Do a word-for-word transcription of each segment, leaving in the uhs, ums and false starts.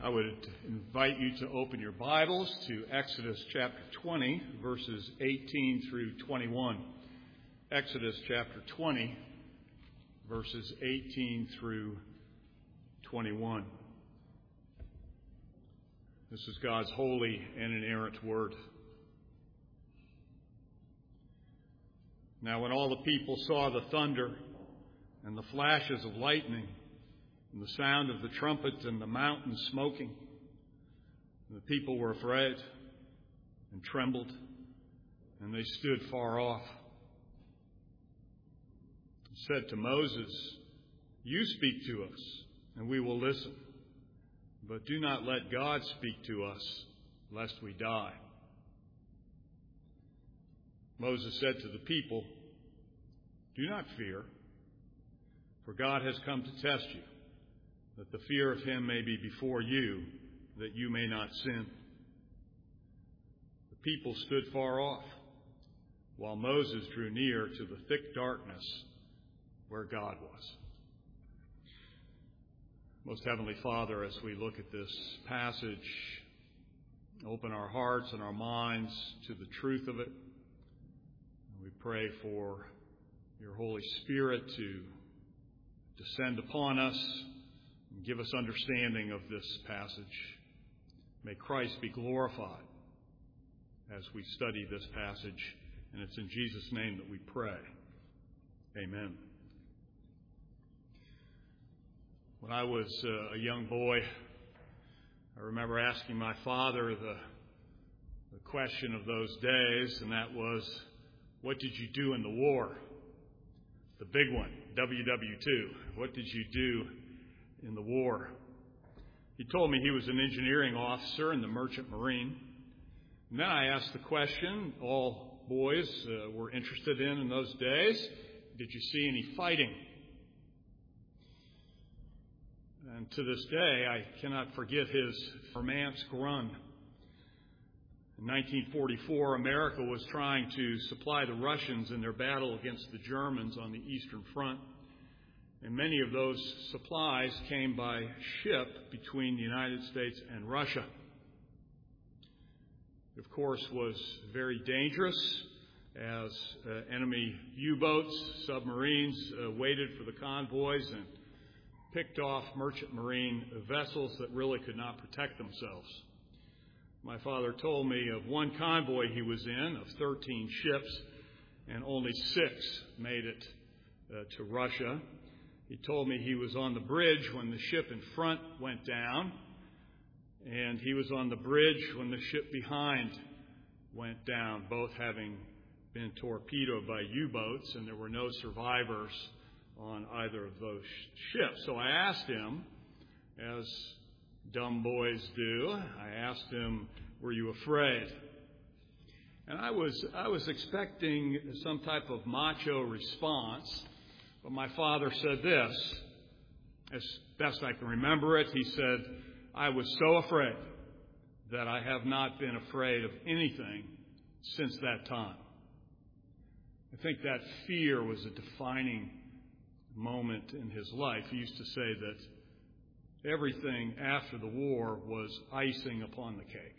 I would invite you to open your Bibles to Exodus chapter twenty, verses eighteen through twenty-one. Exodus chapter twenty, verses eighteen through twenty-one. This is God's holy and inerrant word. Now when all the people saw the thunder and the flashes of lightning and the sound of the trumpet and the mountain smoking, the people were afraid and trembled, and they stood far off. And said to Moses, "You speak to us, and we will listen. But do not let God speak to us, lest we die." Moses said to the people, "Do not fear, for God has come to test you, that the fear of him may be before you, that you may not sin." The people stood far off, while Moses drew near to the thick darkness where God was. Most Heavenly Father, as we look at this passage, open our hearts and our minds to the truth of it. We pray for your Holy Spirit to descend upon us and give us understanding of this passage. May Christ be glorified as we study this passage, and it's in Jesus' name that we pray. Amen. When I was uh, a young boy, I remember asking my father the, the question of those days, and that was, "What did you do in the war?" The big one, W W two. What did you do in the war? He told me he was an engineering officer in the Merchant Marine. And then I asked the question all boys uh, were interested in in those days, "Did you see any fighting?" And to this day, I cannot forget his Murmansk run. In nineteen forty-four, America was trying to supply the Russians in their battle against the Germans on the Eastern Front. And many of those supplies came by ship between the United States and Russia. It, of course, was very dangerous as uh, enemy U-boats, submarines uh, waited for the convoys and picked off merchant marine vessels that really could not protect themselves. My father told me of one convoy he was in, of thirteen ships, and only six made it uh, to Russia. He told me he was on the bridge when the ship in front went down, and he was on the bridge when the ship behind went down, both having been torpedoed by U-boats, and there were no survivors on either of those ships. So I asked him, as dumb boys do, I asked him, "Were you afraid?" And I was I was expecting some type of macho response, but my father said this, as best I can remember it. He said, "I was so afraid that I have not been afraid of anything since that time." I think that fear was a defining moment in his life. He used to say that everything after the war was icing upon the cake.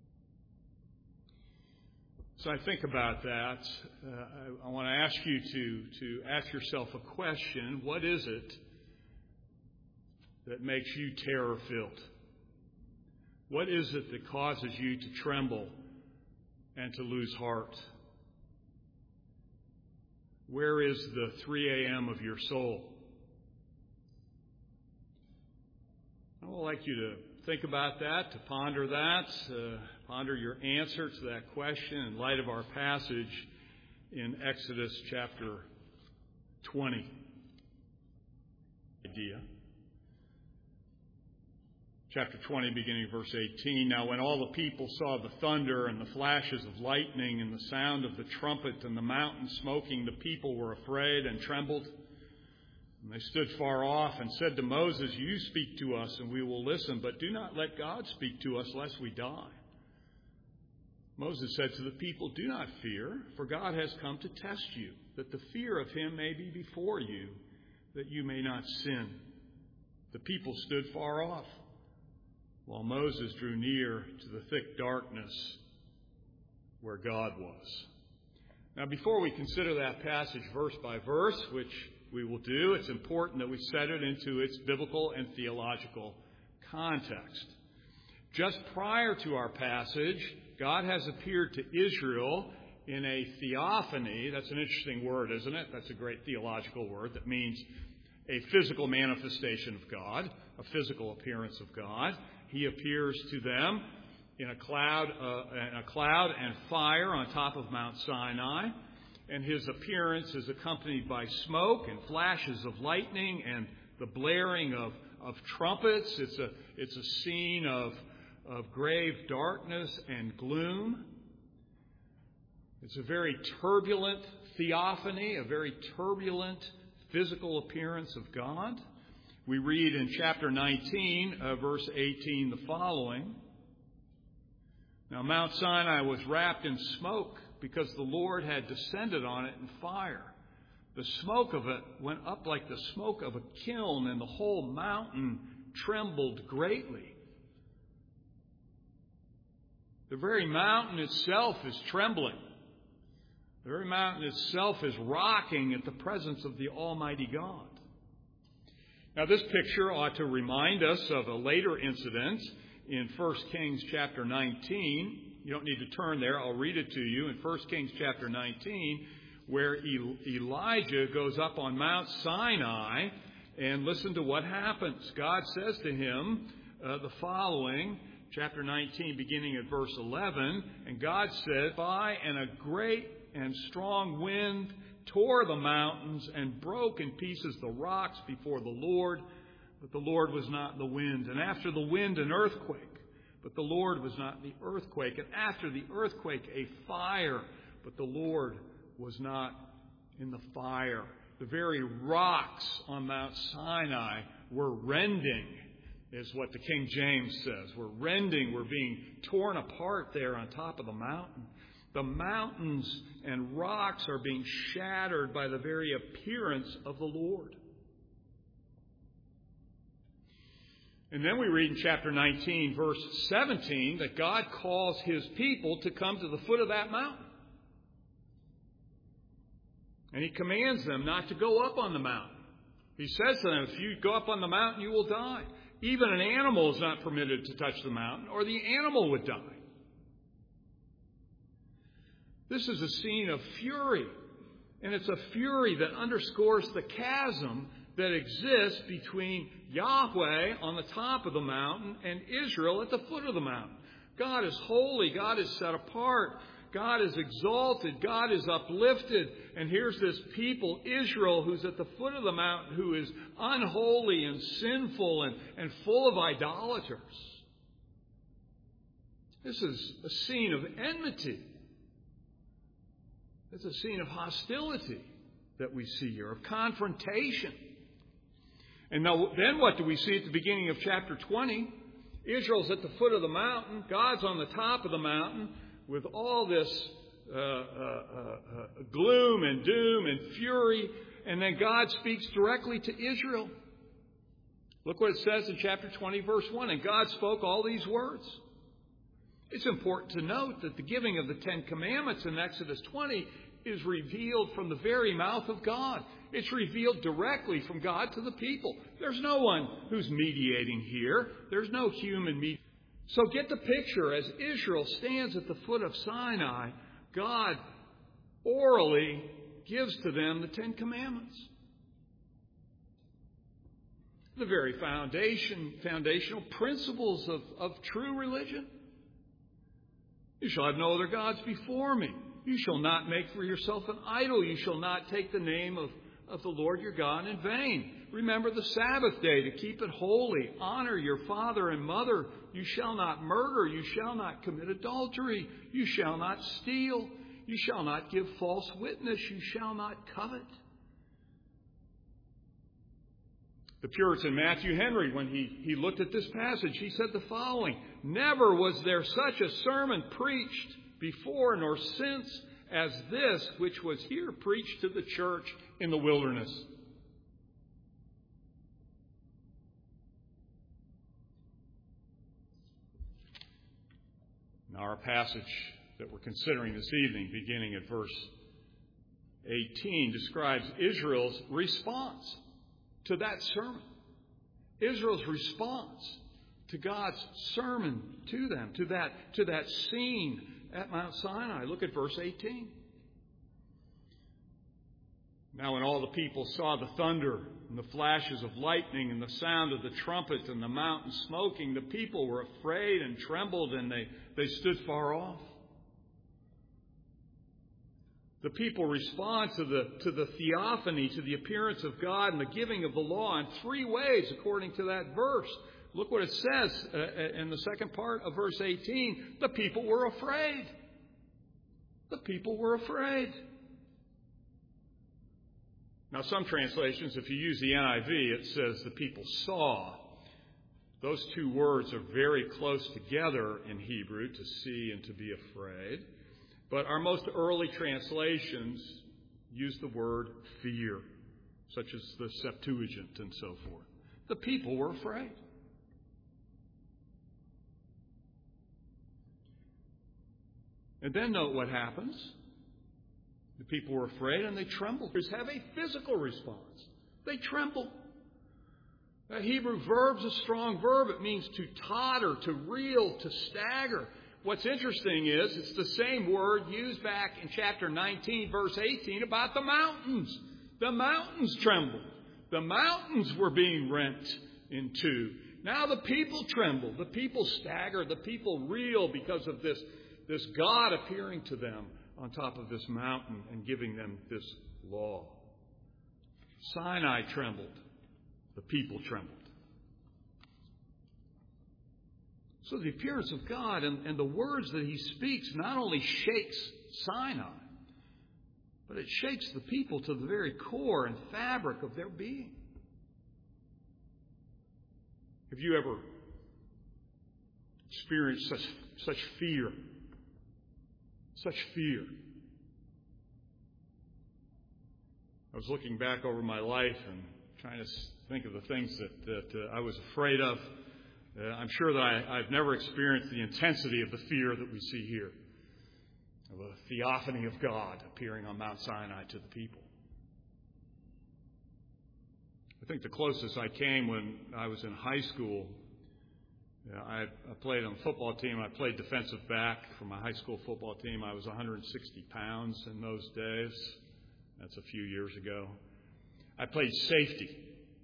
So I think about that. Uh, I, I want to ask you to, to ask yourself a question. What is it that makes you terror-filled? What is it that causes you to tremble and to lose heart? Where is the three a.m. of your soul? I would like you to think about that, to ponder that, uh, ponder your answer to that question in light of our passage in Exodus chapter twenty. Idea. Chapter twenty, beginning verse eighteen. Now when all the people saw the thunder and the flashes of lightning and the sound of the trumpet and the mountain smoking, the people were afraid and trembled. And they stood far off and said to Moses, "You speak to us and we will listen, but do not let God speak to us lest we die." Moses said to the people, "Do not fear, for God has come to test you, that the fear of him may be before you, that you may not sin." The people stood far off, while Moses drew near to the thick darkness where God was. Now, before we consider that passage verse by verse, which we will do, it's important that we set it into its biblical and theological context. Just prior to our passage, God has appeared to Israel in a theophany. That's an interesting word, isn't it? That's a great theological word that means a physical manifestation of God, a physical appearance of God. He appears to them in a cloud, uh, in a cloud and fire on top of Mount Sinai, and his appearance is accompanied by smoke and flashes of lightning and the blaring of, of trumpets. It's a it's a scene of of grave darkness and gloom. It's a very turbulent theophany, a very turbulent physical appearance of God. We read in chapter nineteen, uh, verse eighteen, the following. Now Mount Sinai was wrapped in smoke because the Lord had descended on it in fire. The smoke of it went up like the smoke of a kiln, and the whole mountain trembled greatly. The very mountain itself is trembling. The very mountain itself is rocking at the presence of the Almighty God. Now, this picture ought to remind us of a later incident in First Kings chapter nineteen. You don't need to turn there. I'll read it to you. In First Kings chapter nineteen, where Elijah goes up on Mount Sinai, and listen to what happens. God says to him uh, the following, chapter nineteen, beginning at verse eleven, and God said, "By and a great and strong wind tore the mountains and broke in pieces the rocks before the Lord, but the Lord was not in the wind. And after the wind, an earthquake, but the Lord was not in the earthquake. And after the earthquake, a fire, but the Lord was not in the fire." The very rocks on Mount Sinai were rending, is what the King James says. We're rending, we're being torn apart there on top of the mountain. The mountains and rocks are being shattered by the very appearance of the Lord. And then we read in chapter nineteen, verse seventeen, that God calls his people to come to the foot of that mountain. And he commands them not to go up on the mountain. He says to them, if you go up on the mountain, you will die. Even an animal is not permitted to touch the mountain, or the animal would die. This is a scene of fury, and it's a fury that underscores the chasm that exists between Yahweh on the top of the mountain and Israel at the foot of the mountain. God is holy. God is set apart. God is exalted. God is uplifted. And here's this people, Israel, who's at the foot of the mountain, who is unholy and sinful and, and full of idolaters. This is a scene of enmity. It's a scene of hostility that we see here, of confrontation. And now, then what do we see at the beginning of chapter twenty? Israel's at the foot of the mountain. God's on the top of the mountain with all this uh, uh, uh, gloom and doom and fury. And then God speaks directly to Israel. Look what it says in chapter twenty, verse one. And God spoke all these words. It's important to note that the giving of the Ten Commandments in Exodus twenty is revealed from the very mouth of God. It's revealed directly from God to the people. There's no one who's mediating here. There's no human mediator. So get the picture. As Israel stands at the foot of Sinai, God orally gives to them the Ten Commandments. The very foundation, foundational principles of, of true religion. You shall have no other gods before me. You shall not make for yourself an idol. You shall not take the name of, of the Lord your God in vain. Remember the Sabbath day to keep it holy. Honor your father and mother. You shall not murder. You shall not commit adultery. You shall not steal. You shall not give false witness. You shall not covet. The Puritan Matthew Henry, when he, he looked at this passage, he said the following: "Never was there such a sermon preached before nor since as this which was here preached to the church in the wilderness." Now, our passage that we're considering this evening, beginning at verse eighteen, describes Israel's response to that sermon. Israel's response to God's sermon to them, to that, to that scene at Mount Sinai. Look at verse eighteen. Now when all the people saw the thunder and the flashes of lightning and the sound of the trumpet and the mountain smoking, the people were afraid and trembled, and they, they stood far off. The people respond to the, to the theophany, to the appearance of God and the giving of the law in three ways according to that verse. Look what it says uh, in the second part of verse eighteen. The people were afraid. The people were afraid. Now, some translations, if you use the N I V, it says the people saw. Those two words are very close together in Hebrew, to see and to be afraid. But our most early translations use the word fear, such as the Septuagint and so forth. The people were afraid. And then note what happens. The people were afraid and they trembled. They have a physical response. They tremble. That Hebrew verb's a strong verb. It means to totter, to reel, to stagger. What's interesting is it's the same word used back in chapter nineteen, verse eighteen, about the mountains. The mountains trembled. The mountains were being rent in two. Now the people tremble. The people stagger. The people reel because of this, this God appearing to them on top of this mountain and giving them this law. Sinai trembled. The people trembled. So the appearance of God and, and the words that he speaks not only shakes Sinai, but it shakes the people to the very core and fabric of their being. Have you ever experienced such, such fear? Such fear. I was looking back over my life and trying to think of the things that, that uh, I was afraid of. Uh, I'm sure that I, I've never experienced the intensity of the fear that we see here, of a theophany of God appearing on Mount Sinai to the people. I think the closest I came when I was in high school, uh, I, I played on the football team. I played defensive back for my high school football team. I was one hundred sixty pounds in those days. That's a few years ago. I played safety.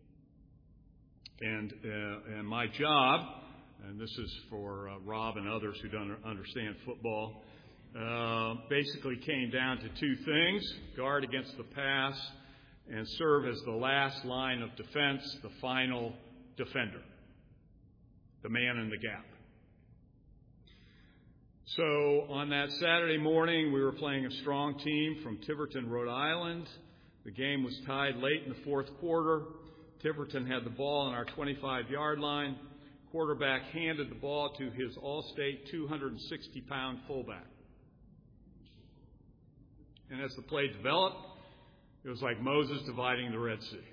And, uh, and my job, and this is for uh, Rob and others who don't understand football, uh, basically came down to two things: guard against the pass and serve as the last line of defense, the final defender, the man in the gap. So on that Saturday morning, we were playing a strong team from Tiverton, Rhode Island. The game was tied late in the fourth quarter. Tiverton had the ball on our twenty-five-yard line. Quarterback handed the ball to his All-State two hundred sixty pound fullback. And as the play developed, it was like Moses dividing the Red Sea.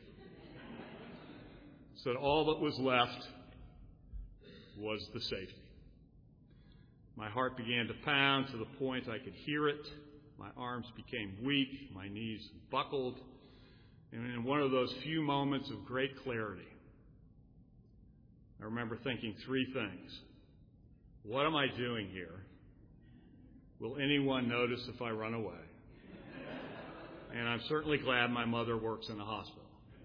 So all that was left was the safety. My heart began to pound to the point I could hear it. My arms became weak. My knees buckled. And in one of those few moments of great clarity, I remember thinking three things. What am I doing here? Will anyone notice if I run away? And I'm certainly glad my mother works in a hospital.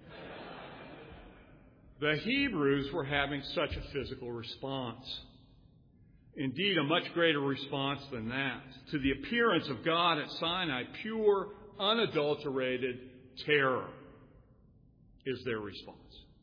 The Hebrews were having such a physical response. Indeed, a much greater response than that. To the appearance of God at Sinai, pure, unadulterated terror is their response.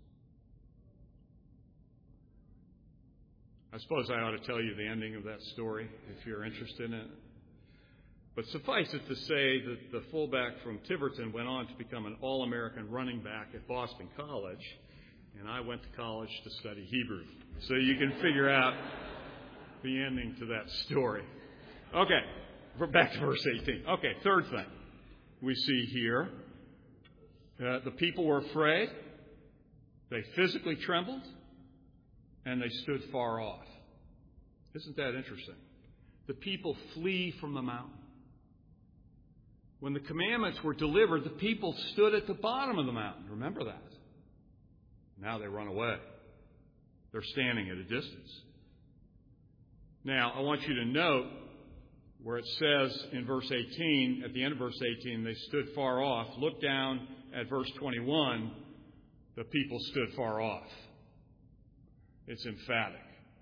I suppose I ought to tell you the ending of that story if you're interested in it. But suffice it to say that the fullback from Tiverton went on to become an All-American running back at Boston College, and I went to college to study Hebrew. So you can figure out the ending to that story. Okay, we're back to verse eighteen. Okay, third thing we see here. Uh, the people were afraid. They physically trembled. And they stood far off. Isn't that interesting? the people flee from the mountain. When the commandments were delivered, the people stood at the bottom of the mountain. Remember that. Now they run away. They're standing at a distance. Now, I want you to note where it says in verse eighteen, at the end of verse eighteen, they stood far off. Look down at verse twenty-one, the people stood far off. It's emphatic.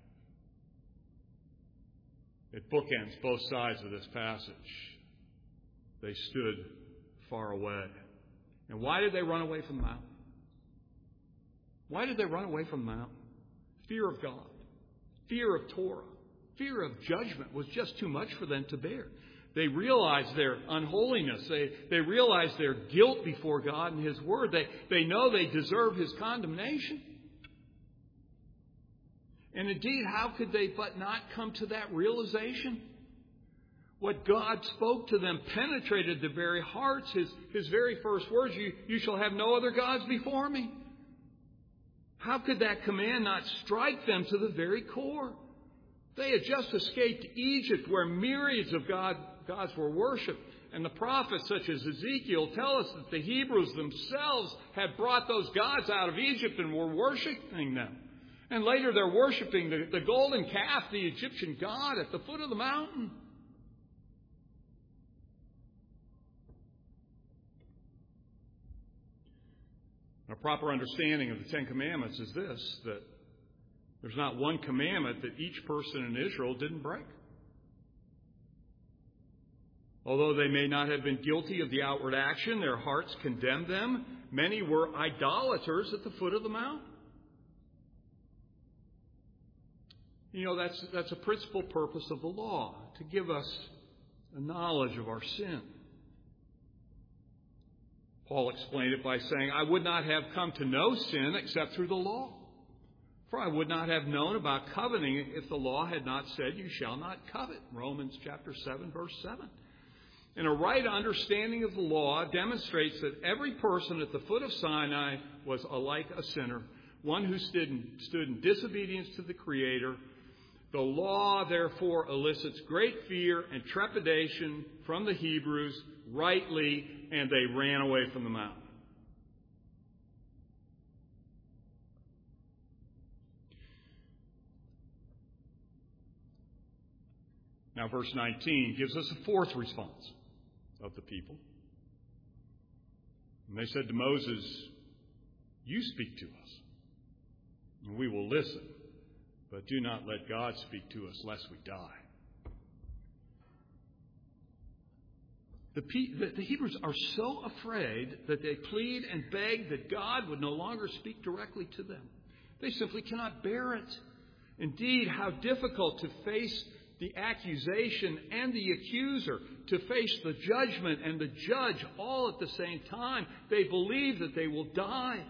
It bookends both sides of this passage. They stood far away. And why did they run away from the mountain? Why did they run away from the mountain? Fear of God. Fear of Torah. Fear of judgment was just too much for them to bear. They realized their unholiness. They, they realized their guilt before God and His Word. They, they know they deserve His condemnation. And indeed, how could they but not come to that realization? What God spoke to them penetrated their very hearts. His, his very first words, you, you shall have no other gods before me. How could that command not strike them to the very core? They had just escaped Egypt, where myriads of God, gods were worshipped. And the prophets, such as Ezekiel, tell us that the Hebrews themselves had brought those gods out of Egypt and were worshiping them. And later they're worshiping the, the golden calf, the Egyptian god, at the foot of the mountain. A proper understanding of the Ten Commandments is this, that there's not one commandment that each person in Israel didn't break. Although they may not have been guilty of the outward action, their hearts condemned them. Many were idolaters at the foot of the mountain. You know, that's, that's a principal purpose of the law, to give us a knowledge of our sin. Paul explained it by saying, I would not have come to know sin except through the law. For I would not have known about coveting if the law had not said, you shall not covet. Romans chapter seven, verse seven. And a right understanding of the law demonstrates that every person at the foot of Sinai was alike a sinner, one who stood in, stood in disobedience to the Creator. The law, therefore, elicits great fear and trepidation from the Hebrews, rightly, and they ran away from the mountain. Now, verse nineteen gives us a fourth response of the people. And they said to Moses, you speak to us, and we will listen, but do not let God speak to us, lest we die. The, the, the Hebrews are so afraid that they plead and beg that God would no longer speak directly to them. They simply cannot bear it. Indeed, how difficult to face the accusation and the accuser, to face the judgment and the judge all at the same time. They believe that they will die.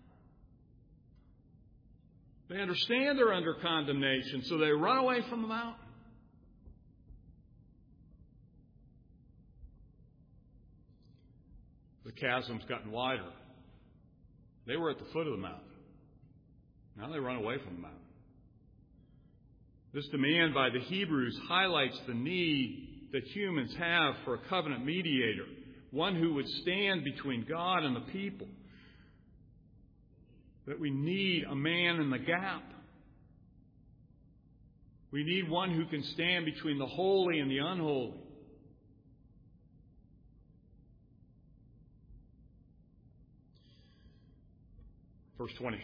They understand they're under condemnation, so they run away from the mountain. The chasm's gotten wider. They were at the foot of the mountain. Now they run away from the mountain. This demand by the Hebrews highlights the need that humans have for a covenant mediator, one who would stand between God and the people. That we need a man in the gap. We need one who can stand between the holy and the unholy. Verse twenty.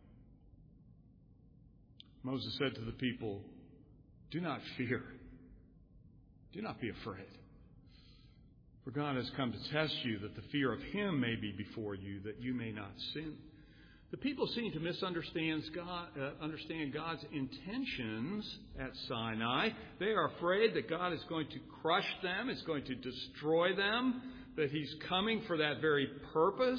Moses said to the people, do not fear. Do not be afraid. For God has come to test you, that the fear of Him may be before you, that you may not sin. The people seem to misunderstand God, uh, understand God's intentions at Sinai. They are afraid that God is going to crush them, is going to destroy them, that He's coming for that very purpose.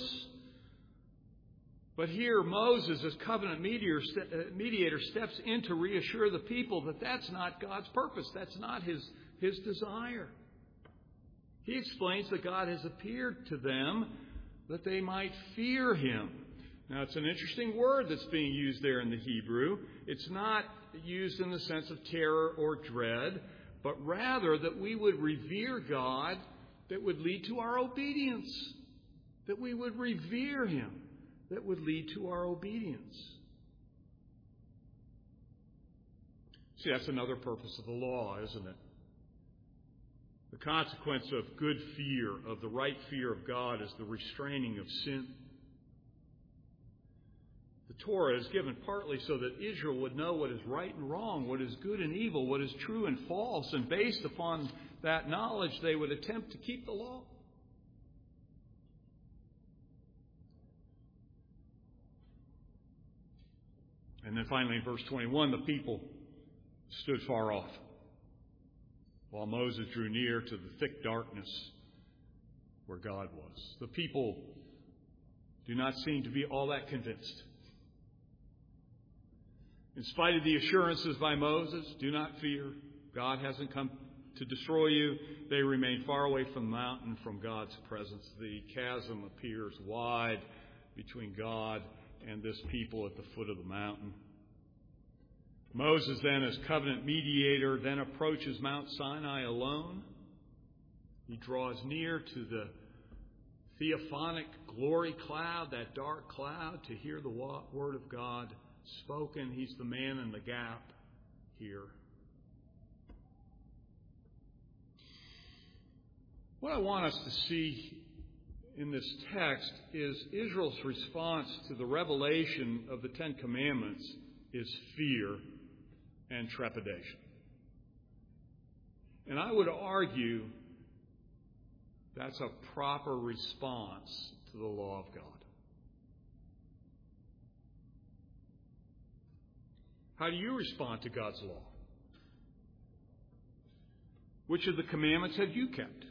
But here Moses, as covenant mediator, mediator, steps in to reassure the people that that's not God's purpose. That's not His, his desire. He explains that God has appeared to them that they might fear Him. Now, it's an interesting word that's being used there in the Hebrew. It's not used in the sense of terror or dread, but rather that we would revere God that would lead to our obedience. That we would revere Him that would lead to our obedience. See, that's another purpose of the law, isn't it? The consequence of good fear, of the right fear of God, is the restraining of sin. The Torah is given partly so that Israel would know what is right and wrong, what is good and evil, what is true and false, and based upon that knowledge, they would attempt to keep the law. And then finally in verse twenty-one, the people stood far off, while Moses drew near to the thick darkness where God was. The people do not seem to be all that convinced. In spite of the assurances by Moses, do not fear, God hasn't come to destroy you, they remain far away from the mountain, from God's presence. The chasm appears wide between God and this people at the foot of the mountain. Moses then, as covenant mediator, then approaches Mount Sinai alone. He draws near to the theophanic glory cloud, that dark cloud, to hear the word of God spoken. He's the man in the gap here. What I want us to see in this text is Israel's response to the revelation of the Ten Commandments is fear and trepidation. And I would argue that's a proper response to the law of God. How do you respond to God's law? Which of the commandments have you kept?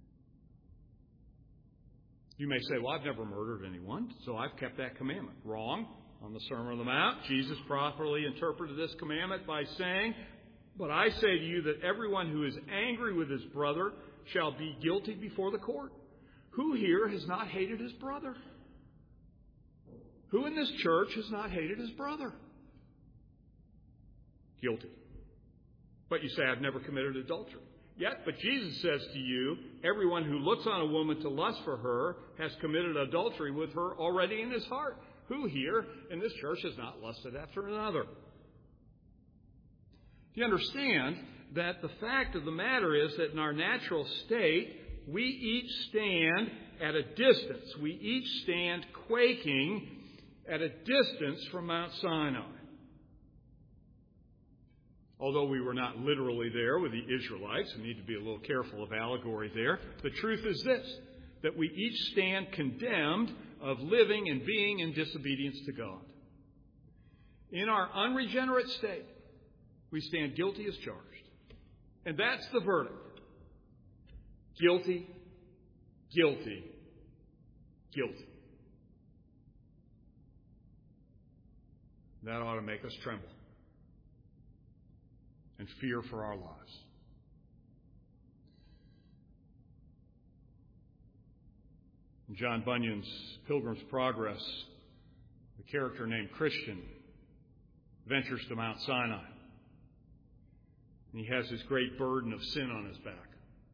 You may say, well, I've never murdered anyone, so I've kept that commandment. Wrong. On the Sermon on the Mount, Jesus properly interpreted this commandment by saying, but I say to you that everyone who is angry with his brother shall be guilty before the court. Who here has not hated his brother? Who in this church has not hated his brother? Guilty. But you say, I've never committed adultery. Yet, but Jesus says to you, everyone who looks on a woman to lust for her has committed adultery with her already in his heart. Who here in this church has not lusted after another? Do you understand that the fact of the matter is that in our natural state, we each stand at a distance. We each stand quaking at a distance from Mount Sinai. Although we were not literally there with the Israelites, we need to be a little careful of allegory there. The truth is this, that we each stand condemned of living and being in disobedience to God. In our unregenerate state, we stand guilty as charged. And that's the verdict. Guilty, guilty, guilty. That ought to make us tremble and fear for our lives. In John Bunyan's Pilgrim's Progress, the character named Christian ventures to Mount Sinai. And he has this great burden of sin on his back.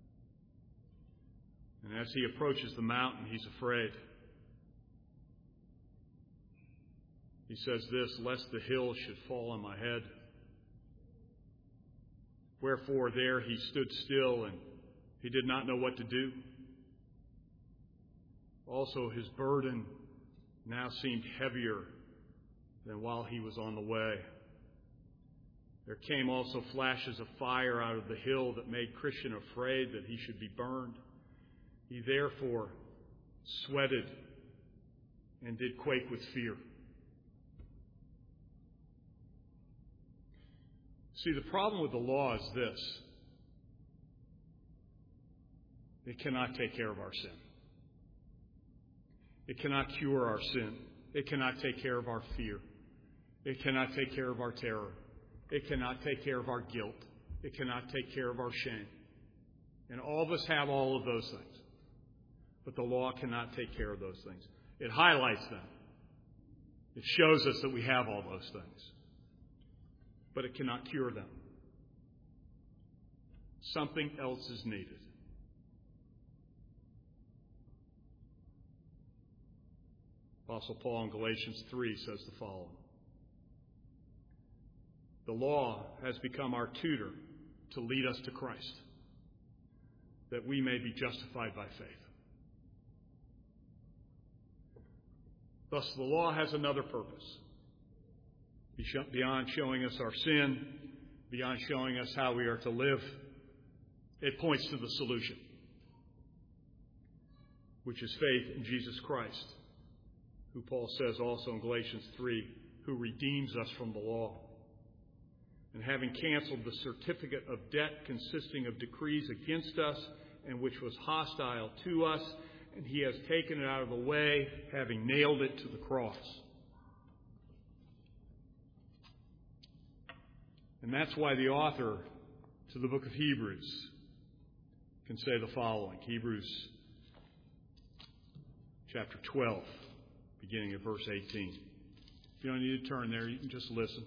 And as he approaches the mountain, he's afraid. He says this, lest the hill should fall on my head. Wherefore there he stood still, and he did not know what to do. Also his burden now seemed heavier than while he was on the way. There came also flashes of fire out of the hill that made Christian afraid that he should be burned. He therefore sweated and did quake with fear. See, the problem with the law is this. It cannot take care of our sin. It cannot cure our sin. It cannot take care of our fear. It cannot take care of our terror. It cannot take care of our guilt. It cannot take care of our shame. And all of us have all of those things. But the law cannot take care of those things. It highlights them. It shows us that we have all those things. But it cannot cure them. Something else is needed. Apostle Paul in Galatians three says the following: the law has become our tutor to lead us to Christ, that we may be justified by faith. Thus, the law has another purpose. Beyond showing us our sin, beyond showing us how we are to live, it points to the solution, which is faith in Jesus Christ, who Paul says also in Galatians three, who redeems us from the law. And having canceled the certificate of debt consisting of decrees against us and which was hostile to us, and he has taken it out of the way, having nailed it to the cross. And that's why the author to the book of Hebrews can say the following. Hebrews chapter twelve, beginning at verse eighteen. You don't need to turn there, you can just listen.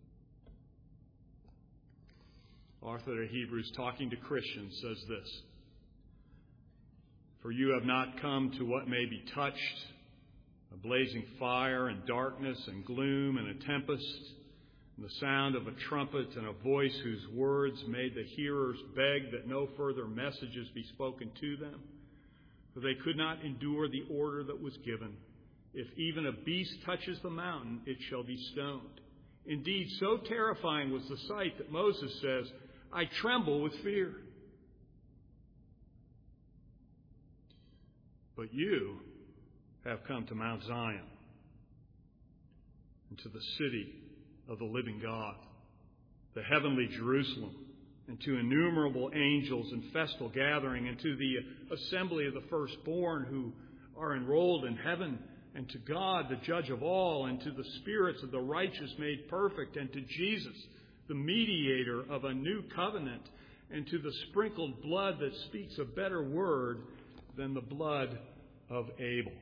Author of Hebrews, talking to Christians, says this: for you have not come to what may be touched, a blazing fire and darkness and gloom and a tempest, and the sound of a trumpet and a voice whose words made the hearers beg that no further messages be spoken to them. For they could not endure the order that was given. If even a beast touches the mountain, it shall be stoned. Indeed, so terrifying was the sight that Moses says, I tremble with fear. But you have come to Mount Zion and to the city of the living God, the heavenly Jerusalem, and to innumerable angels in festal gathering, and to the assembly of the firstborn who are enrolled in heaven, and to God, the judge of all, and to the spirits of the righteous made perfect, and to Jesus, the mediator of a new covenant, and to the sprinkled blood that speaks a better word than the blood of Abel.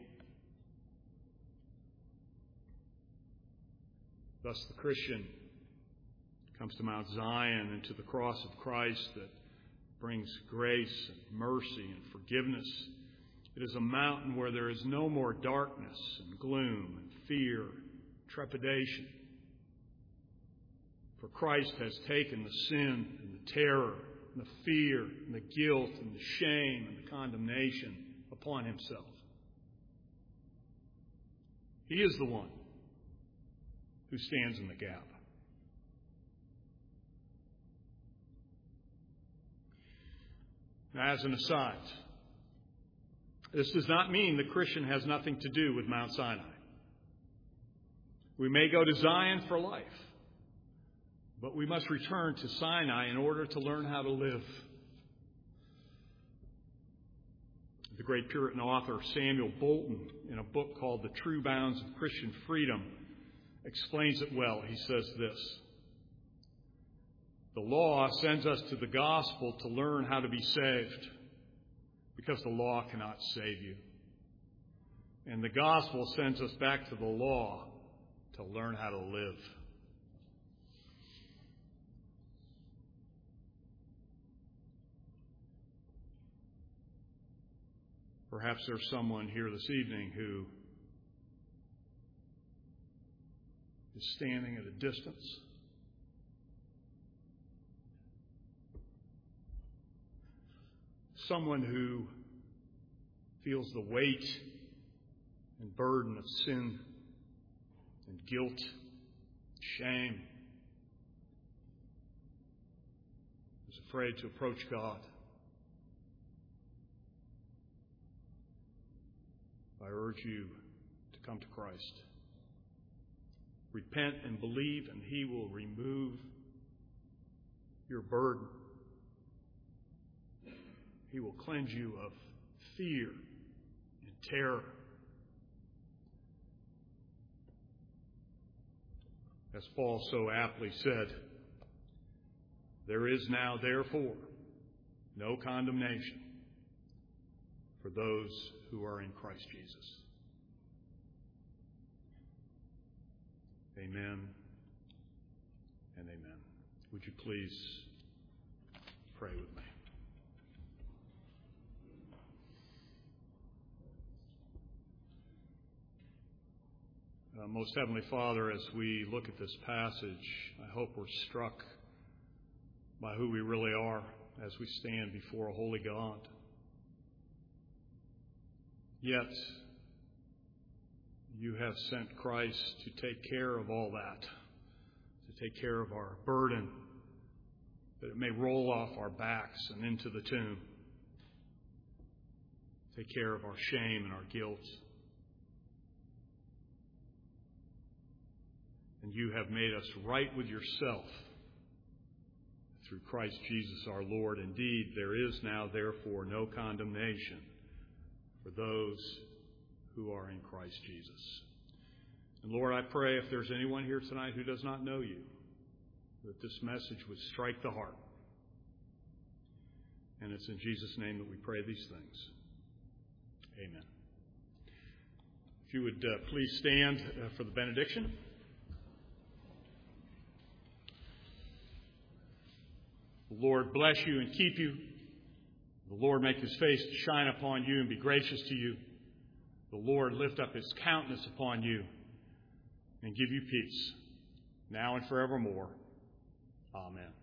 Thus the Christian comes to Mount Zion and to the cross of Christ that brings grace and mercy and forgiveness. It is a mountain where there is no more darkness and gloom and fear, trepidation. For Christ has taken the sin and the terror and the fear and the guilt and the shame and the condemnation upon himself. He is the one who stands in the gap. Now, as an aside, this does not mean the Christian has nothing to do with Mount Sinai. We may go to Zion for life, but we must return to Sinai in order to learn how to live. The great Puritan author Samuel Bolton, in a book called The True Bounds of Christian Freedom, explains it well. He says this: the law sends us to the gospel to learn how to be saved, because the law cannot save you. And the gospel sends us back to the law to learn how to live. Perhaps there's someone here this evening who is standing at a distance. Someone who feels the weight and burden of sin and guilt, shame, is afraid to approach God. I urge you to come to Christ. Repent and believe, and He will remove your burden. He will cleanse you of fear and terror. As Paul so aptly said, there is now, therefore, no condemnation for those who are in Christ Jesus. Amen and amen. Would you please pray with me. Uh, Most Heavenly Father, as we look at this passage, I hope we're struck by who we really are as we stand before a holy God. Yet, you have sent Christ to take care of all that, to take care of our burden, that it may roll off our backs and into the tomb. Take care of our shame and our guilt. And you have made us right with yourself through Christ Jesus our Lord. Indeed, there is now, therefore, no condemnation for those who are in Christ Jesus. And Lord, I pray if there's anyone here tonight who does not know you, that this message would strike the heart. And it's in Jesus' name that we pray these things. Amen. If you would uh, please stand uh, for the benediction. The Lord bless you and keep you. The Lord make his face to shine upon you and be gracious to you. The Lord lift up his countenance upon you and give you peace, now and forevermore. Amen.